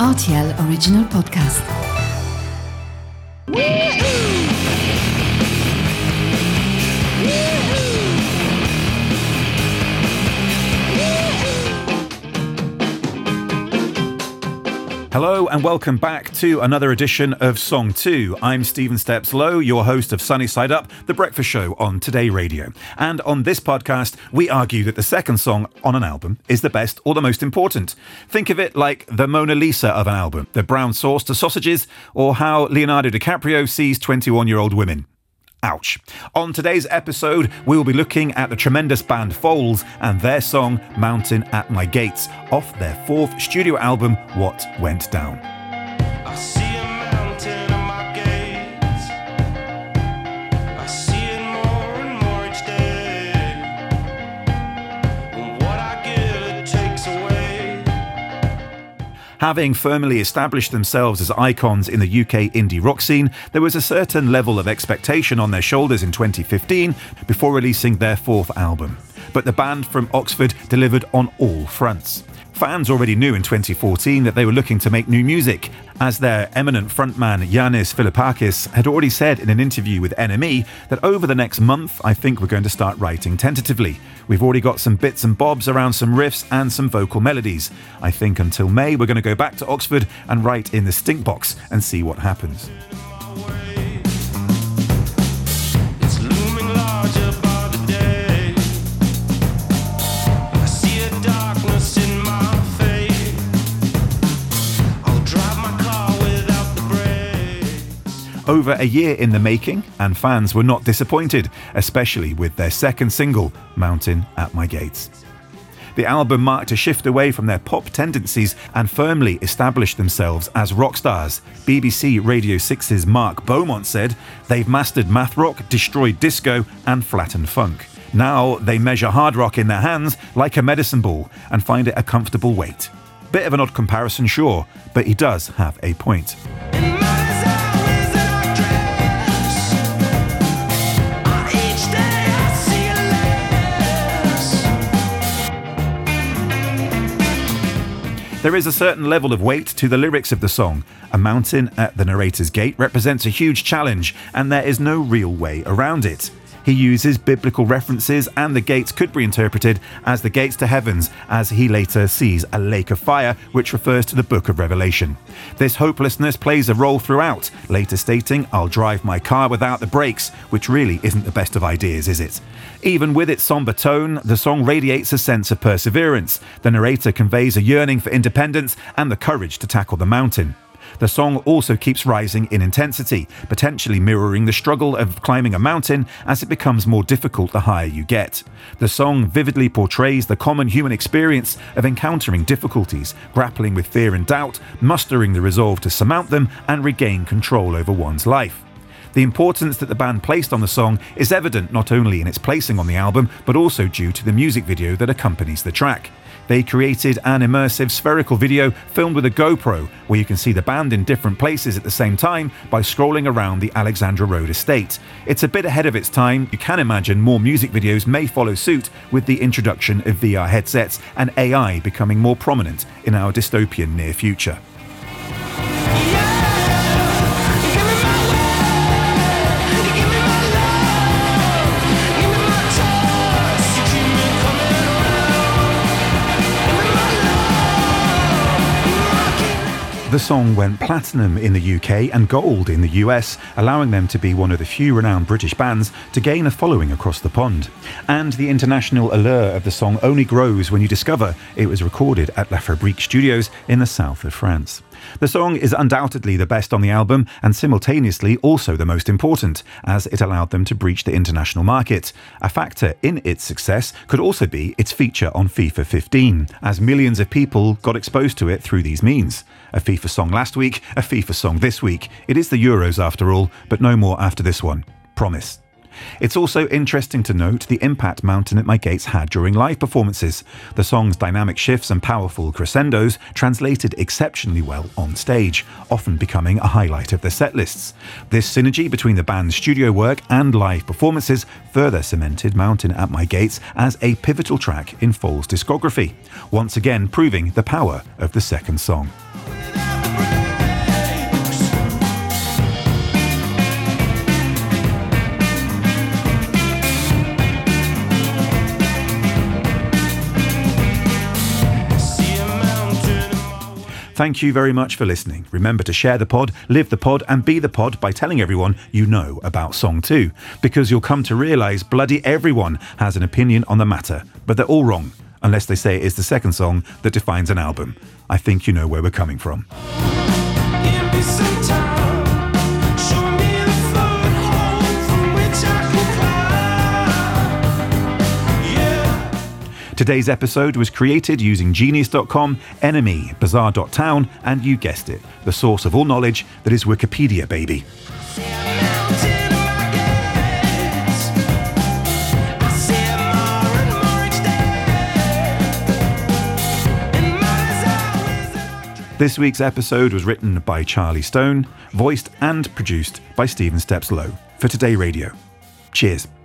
RTL Original Podcast. Hello and welcome back to another edition of Song 2. I'm Stephen Steps Lowe, your host of Sunny Side Up, the breakfast show on Today Radio. And on this podcast, we argue that the second song on an album is the best or the most important. Think of it like the Mona Lisa of an album, the brown sauce to sausages, or how Leonardo DiCaprio sees 21-year-old women. Ouch. On today's episode, we will be looking at the tremendous band Foals and their song Mountain at My Gates off their fourth studio album, What Went Down. I see a mountain at my gates. I see it more and more each day. And what I give, it takes away. Having firmly established themselves as icons in the UK indie rock scene, there was a certain level of expectation on their shoulders in 2015 before releasing their fourth album. But the band from Oxford delivered on all fronts. Fans already knew in 2014 that they were looking to make new music, as their eminent frontman Yannis Philippakis had already said in an interview with NME that over the next month, I think we're going to start writing tentatively. We've already got some bits and bobs around some riffs and some vocal melodies. I think until May, we're going to go back to Oxford and write in the stink box and see what happens. It's looming larger by the day. I see a darkness in my face. I'll drive my car without the brakes. Over a year in the making, and fans were not disappointed, especially with their second single, Mountain at My Gates. The album marked a shift away from their pop tendencies and firmly established themselves as rock stars. BBC Radio 6's Mark Beaumont said, "They've mastered math rock, destroyed disco and flattened funk. Now they measure hard rock in their hands like a medicine ball and find it a comfortable weight." Bit of an odd comparison, sure, but he does have a point. It matters always in our dress. Each day I see less. There is a certain level of weight to the lyrics of the song. A mountain at the narrator's gate represents a huge challenge, and there is no real way around it. He uses biblical references, and the gates could be interpreted as the gates to heavens, as he later sees a lake of fire, which refers to the book of Revelation. This hopelessness plays a role throughout, later stating, "I'll drive my car without the brakes," which really isn't the best of ideas, is it? Even with its somber tone, the song radiates a sense of perseverance. The narrator conveys a yearning for independence and the courage to tackle the mountain. The song also keeps rising in intensity, potentially mirroring the struggle of climbing a mountain as it becomes more difficult the higher you get. The song vividly portrays the common human experience of encountering difficulties, grappling with fear and doubt, mustering the resolve to surmount them and regain control over one's life. The importance that the band placed on the song is evident not only in its placing on the album, but also due to the music video that accompanies the track. They created an immersive spherical video filmed with a GoPro, where you can see the band in different places at the same time by scrolling around the Alexandra Road estate. It's a bit ahead of its time. You can imagine more music videos may follow suit with the introduction of VR headsets and AI becoming more prominent in our dystopian near future. The song went platinum in the UK and gold in the US, allowing them to be one of the few renowned British bands to gain a following across the pond. And the international allure of the song only grows when you discover it was recorded at La Fabrique Studios in the south of France. The song is undoubtedly the best on the album and simultaneously also the most important, as it allowed them to breach the international market. A factor in its success could also be its feature on FIFA 15, as millions of people got exposed to it through these means. A FIFA song last week, a FIFA song this week. It is the Euros after all, but no more after this one. Promise. It's also interesting to note the impact Mountain at My Gates had during live performances. The song's dynamic shifts and powerful crescendos translated exceptionally well on stage, often becoming a highlight of their set lists. This synergy between the band's studio work and live performances further cemented Mountain at My Gates as a pivotal track in Foals' discography, once again proving the power of the second song. Thank you very much for listening. Remember to share the pod, live the pod, and be the pod by telling everyone you know about Song 2, because you'll come to realise bloody everyone has an opinion on the matter, but they're all wrong, unless they say it's the second song that defines an album. I think you know where we're coming from. Give me some time, show me a foothold from which I can climb. Yeah. Today's episode was created using Genius.com, Enemy, Bazaar.town, and you guessed it, the source of all knowledge that is Wikipedia, baby. See a mountain in my gates. I see it more and more each day. In my desire, This week's episode was written by Charlie Stone, voiced and produced by Stephen Steps Lowe for Today Radio. Cheers.